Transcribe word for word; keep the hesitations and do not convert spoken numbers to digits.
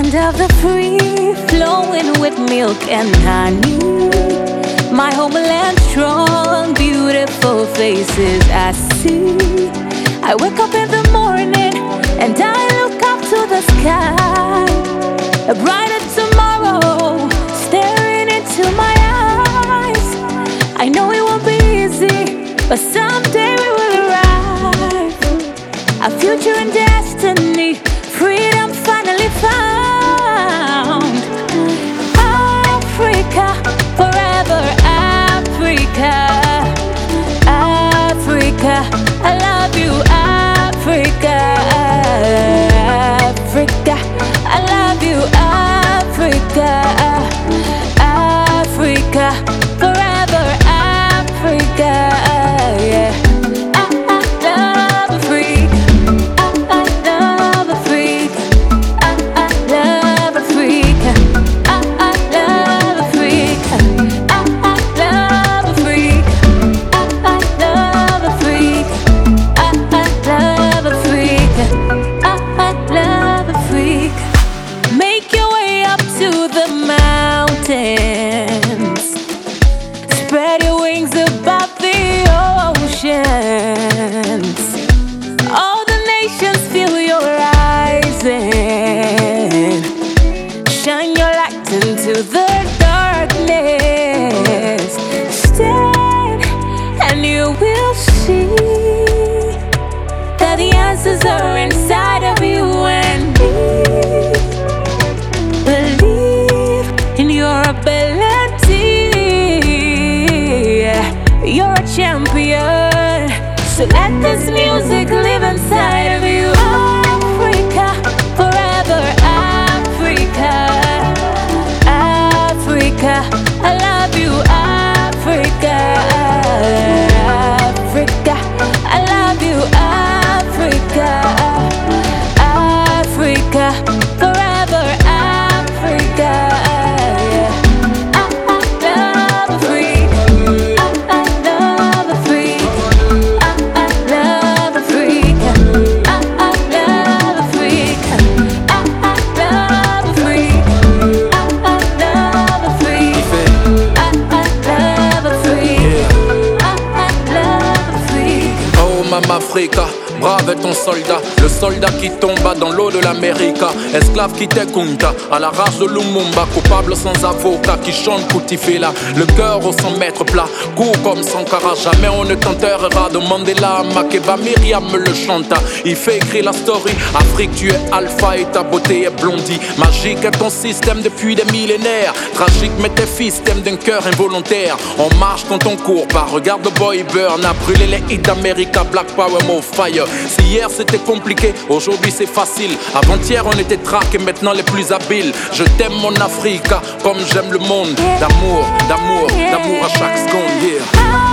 Land of the free, flowing with milk and honey. My homeland strong, beautiful faces I see. I wake up in the morning and I look up to the sky. A brighter tomorrow staring into my eyes. I know it won't be easy, but someday we will arrive. A future and destiny, freedom finally found. Africa, forever Africa. Africa, I love you, Africa. Africa, I love you, Africa. Africa, forever Africa. Yeah. Spread your wings above the oceans. All the nations feel your rising. Shine your light into the darkness. Stand and you will see that the answers are inside of you and me. Believe in your ability. You're a champion, so let this music live inside of you. Africa, forever Africa. Africa, I love you, Africa. Africa, I love you, Africa. Africa, forever Africa. Africa, brave ton soldat, le soldat qui tomba dans l'eau de l'Amérique, esclave qui t'écoute, à la rage de Lumumba, coupable sans avocat, qui chante Koutifela, le cœur au cent mètres plat, court comme Sankara, jamais on ne t'enterrera de Mandela, Makeba, Myriam me le chanta, il fait écrire la story, Afrique tu es alpha et ta beauté est blondie, magique est ton système depuis des millénaires, tragique mais tes fils t'aiment d'un cœur involontaire, on marche quand on court pas, regarde le boy burn, a brûlé les hits d'América, Black Power, more fire. Si hier c'était compliqué, aujourd'hui c'est facile. Avant-hier on était track et maintenant les plus habiles. Je t'aime mon Africa, comme j'aime le monde. D'amour, d'amour, d'amour à chaque seconde, yeah.